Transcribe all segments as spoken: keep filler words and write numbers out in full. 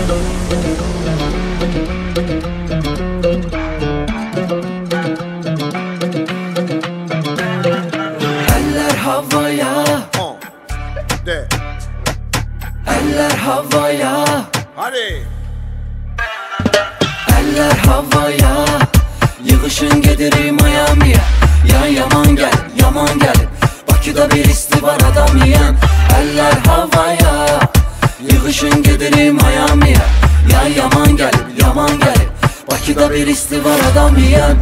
Eller havaya, De. eller havaya, Hadi. eller havaya. Yığışın gedirik Miami'ye. Ya yaman gel, yaman gel. Bakıda bir isti var adam yiyen. Eller havaya. Yığışın gedirik Miami'ye. Ya yaman gel, yaman gel. Bakıda bir isti var adam yiyen.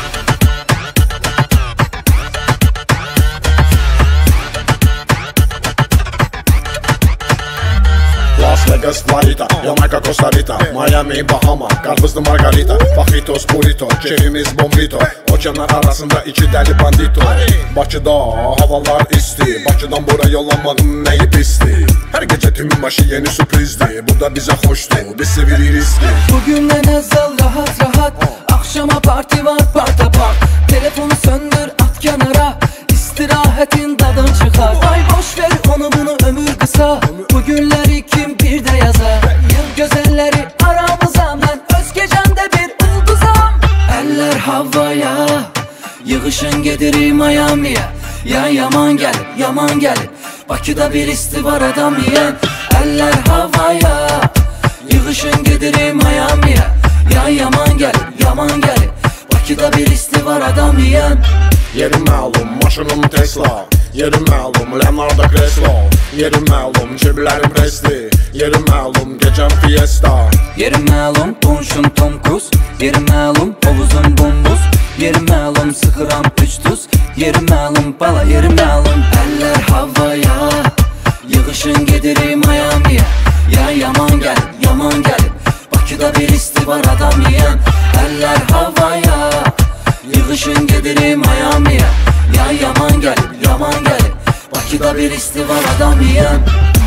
Las Vegas, Florida, Jamaica, Costa Rica, Miami, Bahama, karpuzlu margarita, fajitos, burrito, çerimiz bombito, okeanlar arasında iki deli bandito. Bakıda havalar isti, Bakıdan buraya yollamanın neyi pisti. Her gece tüm başı yeni sürprizdi, bu da bize hoştu, biz seviri riski. Bugün ne nazal rahat rahat, akşama parti var parta part. Telefonu söndür at kenara, istirahatin tadın çıkar. Ay boş ver onu bunu ömür kısa, bugünleri kim bir de yazar. Yıl güzelleri aramıza, ben Özgecan'da bir ulduzam. Eller havaya, yığışın gedirik Miami'ye. Ya yaman gel, yaman gel. Bakıda bir isti var adam yiyen. Eller havaya, yığışın gedirik Miami'ye. Ya yaman gel, yaman gel. Bakıda bir isti var adam yiyen. Yerim məlum, maşınım Tesla. Yerim məlum, Leonardo Creslo. Yerim məlum, ceblərim presli. Yerim məlum, gecəm fiesta. Yerim məlum, qonşum Tom Cruise. Yerim məlum, hovuzum bombuz. Yerim məlum, sıxıram üç tuz. Yerim məlum, bala yerim məlum. Eller havaya, yığışın gedirik Miami'ye. Ya yaman gel, yaman gel. Bakıda bir isti var adam yiyen. Eller havaya, yığışın gedirik Miami'ye. Ya yaman gel, yaman gel. Bakıda bir isti var adam yiyen.